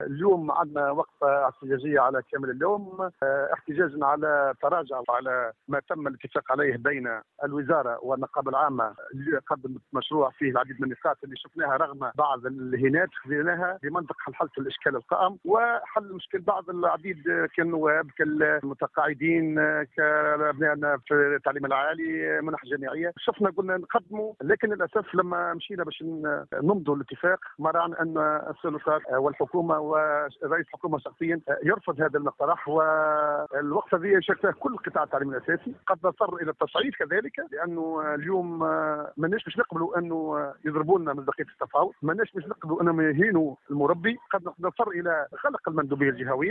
اليوم عندنا وقفة احتجاجية على كامل اللوم، احتجاجا على تراجع على ما تم الاتفاق عليه بين الوزارة والنقابة العامة اللي قدمت مشروع فيه العديد من النقاط اللي شفناها رغم بعض الهينات خذيناها بمنطق حل الإشكال القائم وحل مشكل بعض العديد كالنواب كالمتقاعدين كأبنائنا في التعليم العالي منح جامعية. شفنا قلنا نقدموا، لكن للأسف لما مشينا باش نمضوا الاتفاق مرعنا أن السلطات والحكومة ورئيس الحكومة شخصيا يرفض هذا المقترح، والوقفة هذه شكلها كل قطاع التعليم الأساسي قد نضطر إلى التصعيد كذلك، لأنه اليوم ماناش باش نقبلوا أنه يضربوا لنا مصداقية التفاوض، ماناش باش نقبلوا أنهم يهينوا المربي، قد نضطر إلى خلق المندوبية الجهوية.